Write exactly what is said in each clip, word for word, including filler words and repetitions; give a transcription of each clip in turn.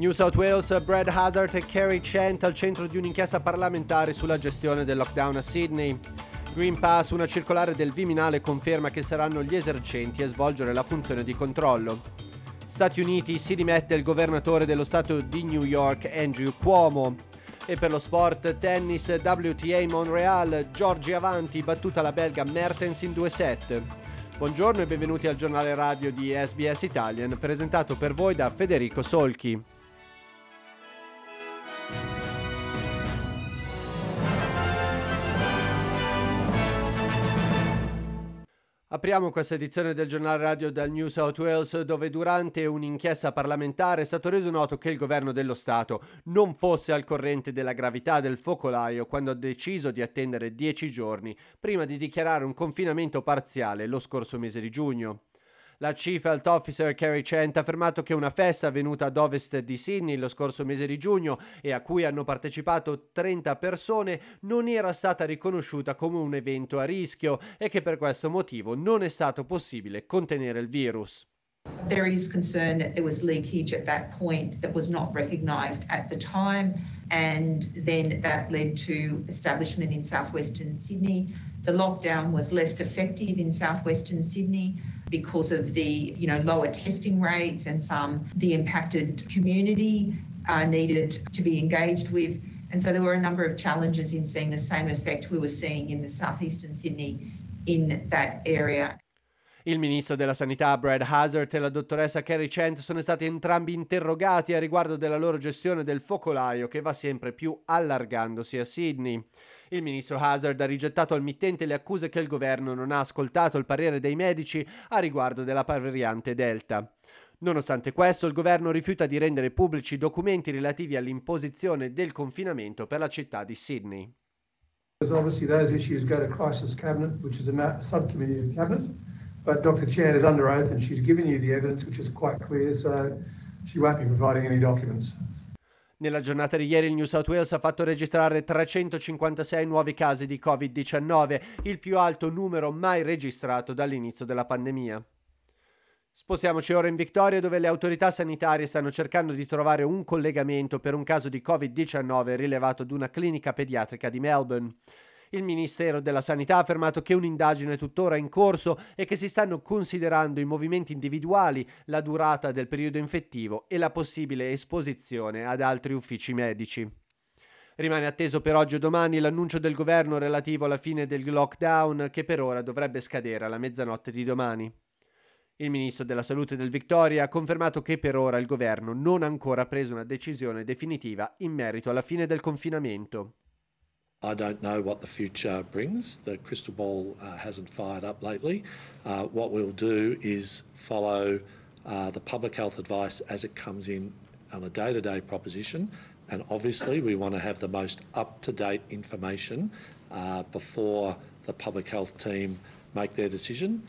New South Wales, Brad Hazzard e Kerry Chant al centro di un'inchiesta parlamentare sulla gestione del lockdown a Sydney. Green Pass, una circolare del Viminale conferma che saranno gli esercenti a svolgere la funzione di controllo. Stati Uniti, si dimette il governatore dello stato di New York Andrew Cuomo. E per lo sport, tennis, W T A Montreal, Giorgi avanti, battuta la belga Mertens in due set. Buongiorno e benvenuti al giornale radio di S B S Italian, presentato per voi da Federico Solchi. Apriamo questa edizione del giornale radio dal New South Wales, dove durante un'inchiesta parlamentare è stato reso noto che il governo dello Stato non fosse al corrente della gravità del focolaio quando ha deciso di attendere dieci giorni prima di dichiarare un confinamento parziale lo scorso mese di giugno. La Chief Health Officer Kerry Chant ha affermato che una festa avvenuta ad ovest di Sydney lo scorso mese di giugno e a cui hanno partecipato trenta persone non era stata riconosciuta come un evento a rischio e che per questo motivo non è stato possibile contenere il virus. There is concern that there was leakage at that point that was not recognised at the time, and then that led to establishment in southwestern Sydney. The lockdown was less effective in southwestern Sydney because of the, you know, lower testing rates, and some the impacted community uh, needed to be engaged with. And so there were a number of challenges in seeing the same effect we were seeing in the southeastern Sydney in that area. Il ministro della Sanità Brad Hazzard e la dottoressa Kerry Chant sono stati entrambi interrogati a riguardo della loro gestione del focolaio che va sempre più allargandosi a Sydney. Il ministro Hazzard ha rigettato al mittente le accuse che il governo non ha ascoltato il parere dei medici a riguardo della variante Delta. Nonostante questo, il governo rifiuta di rendere pubblici documenti relativi all'imposizione del confinamento per la città di Sydney. Obviously those issues go to crisis cabinet, which is a subcommittee of cabinet. But Doctor Chan is under oath and she's given you the evidence, which is quite clear, so she won't be providing any documents. Nella giornata di ieri il New South Wales ha fatto registrare trecentocinquantasei nuovi casi di covid diciannove, il più alto numero mai registrato dall'inizio della pandemia. Spostiamoci ora in Victoria, dove le autorità sanitarie stanno cercando di trovare un collegamento per un caso di covid diciannove rilevato ad una clinica pediatrica di Melbourne. Il Ministero della Sanità ha affermato che un'indagine è tuttora in corso e che si stanno considerando i movimenti individuali, la durata del periodo infettivo e la possibile esposizione ad altri uffici medici. Rimane atteso per oggi o domani l'annuncio del governo relativo alla fine del lockdown, che per ora dovrebbe scadere alla mezzanotte di domani. Il ministro della Salute del Victoria ha confermato che per ora il governo non ha ancora preso una decisione definitiva in merito alla fine del confinamento. I don't know what the future brings. The crystal ball uh, hasn't fired up lately. Uh, what we'll do is follow uh, the public health advice as it comes in on a day-to-day proposition, and obviously we want to have the most up-to-date information uh, before the public health team make their decision.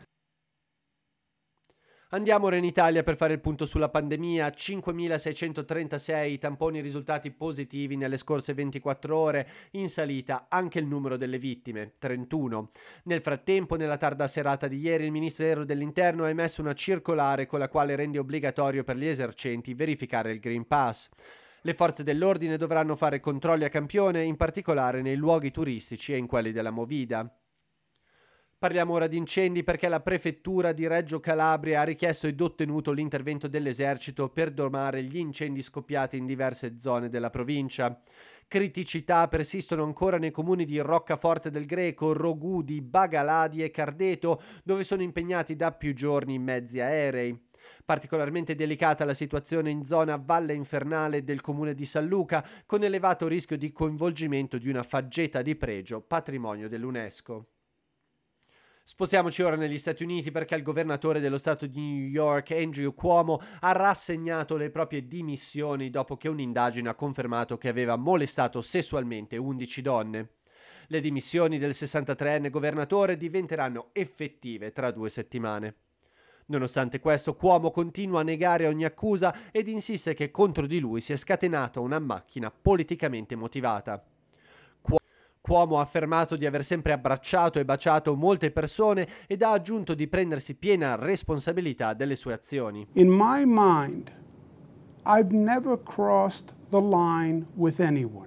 Andiamo ora in Italia per fare il punto sulla pandemia. cinquemilaseicentotrentasei tamponi risultati positivi nelle scorse ventiquattro ore, in salita anche il numero delle vittime, trentuno. Nel frattempo, nella tarda serata di ieri, il Ministero dell'Interno ha emesso una circolare con la quale rende obbligatorio per gli esercenti verificare il Green Pass. Le forze dell'ordine dovranno fare controlli a campione, in particolare nei luoghi turistici e in quelli della Movida. Parliamo ora di incendi perché la prefettura di Reggio Calabria ha richiesto ed ottenuto l'intervento dell'esercito per domare gli incendi scoppiati in diverse zone della provincia. Criticità persistono ancora nei comuni di Roccaforte del Greco, Rogudi, Bagaladi e Cardeto, dove sono impegnati da più giorni mezzi aerei. Particolarmente delicata la situazione in zona Valle Infernale del comune di San Luca, con elevato rischio di coinvolgimento di una faggeta di pregio, patrimonio dell'UNESCO. Spostiamoci ora negli Stati Uniti perché il governatore dello stato di New York, Andrew Cuomo, ha rassegnato le proprie dimissioni dopo che un'indagine ha confermato che aveva molestato sessualmente undici donne. Le dimissioni del sessantatreenne governatore diventeranno effettive tra due settimane. Nonostante questo, Cuomo continua a negare ogni accusa ed insiste che contro di lui si è scatenata una macchina politicamente motivata. Cuomo ha affermato di aver sempre abbracciato e baciato molte persone ed ha aggiunto di prendersi piena responsabilità delle sue azioni. In my mind, I've never crossed the line with anyone.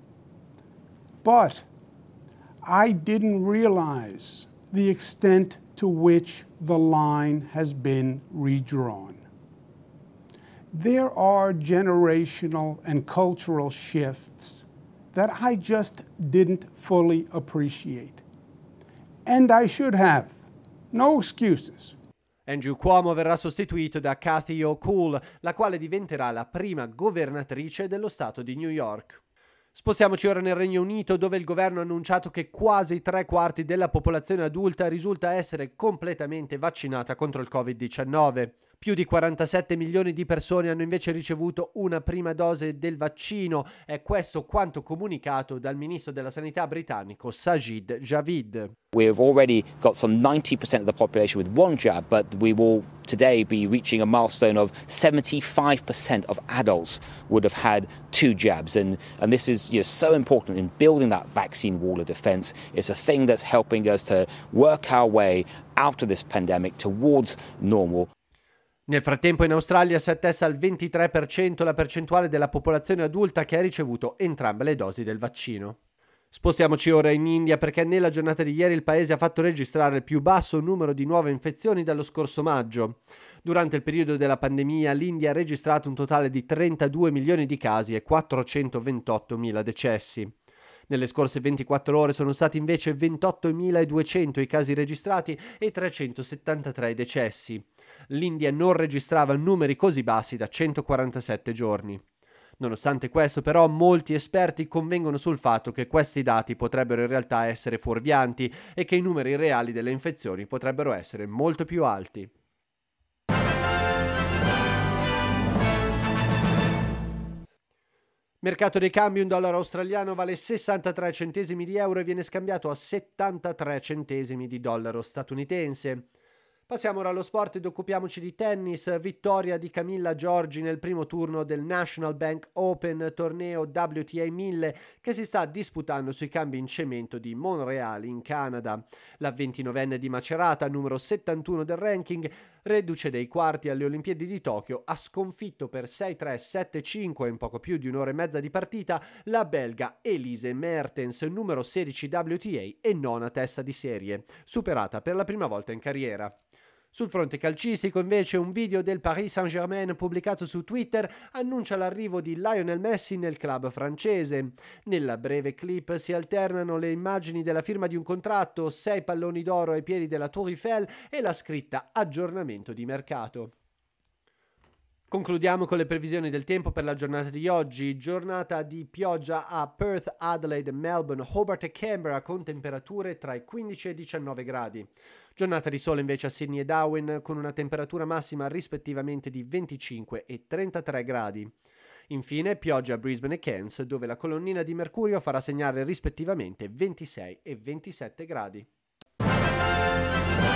But I didn't realize the extent to which the line has been redrawn. There are generational and cultural shifts that I just didn't fully appreciate. And I should have. No excuses. Andrew Cuomo verrà sostituito da Kathy Hochul, la quale diventerà la prima governatrice dello stato di New York. Spostiamoci ora nel Regno Unito, dove il governo ha annunciato che quasi tre quarti della popolazione adulta risulta essere completamente vaccinata contro il covid diciannove. Più di quarantasette milioni di persone hanno invece ricevuto una prima dose del vaccino. È questo quanto comunicato dal ministro della sanità britannico Sajid Javid. We've already got some ninety percent of the population with one jab, but we will today be reaching a milestone of seventy-five percent of adults would have had two jabs. And, and this is, you know, so important in building that vaccine wall of defense. It's a thing that's helping us to work our way out of this pandemic towards normal. Nel frattempo in Australia si attesta al ventitré per cento la percentuale della popolazione adulta che ha ricevuto entrambe le dosi del vaccino. Spostiamoci ora in India, perché nella giornata di ieri il paese ha fatto registrare il più basso numero di nuove infezioni dallo scorso maggio. Durante il periodo della pandemia l'India ha registrato un totale di trentadue milioni di casi e quattrocentoventottomila decessi. Nelle scorse ventiquattro ore sono stati invece ventottomiladuecento i casi registrati e trecentosettantatré i decessi. L'India non registrava numeri così bassi da centoquarantasette giorni. Nonostante questo, però, molti esperti convengono sul fatto che questi dati potrebbero in realtà essere fuorvianti e che i numeri reali delle infezioni potrebbero essere molto più alti. Mercato dei cambi: un dollaro australiano vale sessantatré centesimi di euro e viene scambiato a settantatré centesimi di dollaro statunitense. Passiamo ora allo sport ed occupiamoci di tennis. Vittoria di Camilla Giorgi nel primo turno del National Bank Open, torneo W T A mille che si sta disputando sui campi in cemento di Montreal in Canada. La ventinovenne di Macerata, numero settantuno del ranking, reduce dei quarti alle Olimpiadi di Tokyo, ha sconfitto per sei tre sette cinque in poco più di un'ora e mezza di partita la belga Elise Mertens, numero sedici W T A e nona testa di serie, superata per la prima volta in carriera. Sul fronte calcistico, invece, un video del Paris Saint-Germain pubblicato su Twitter annuncia l'arrivo di Lionel Messi nel club francese. Nella breve clip si alternano le immagini della firma di un contratto, sei palloni d'oro ai piedi della Tour Eiffel e la scritta aggiornamento di mercato. Concludiamo con le previsioni del tempo per la giornata di oggi. Giornata di pioggia a Perth, Adelaide, Melbourne, Hobart e Canberra con temperature tra i quindici e i diciannove gradi. Giornata di sole invece a Sydney e Darwin con una temperatura massima rispettivamente di venticinque e trentatré gradi. Infine pioggia a Brisbane e Cairns, dove la colonnina di mercurio farà segnare rispettivamente ventisei e ventisette gradi.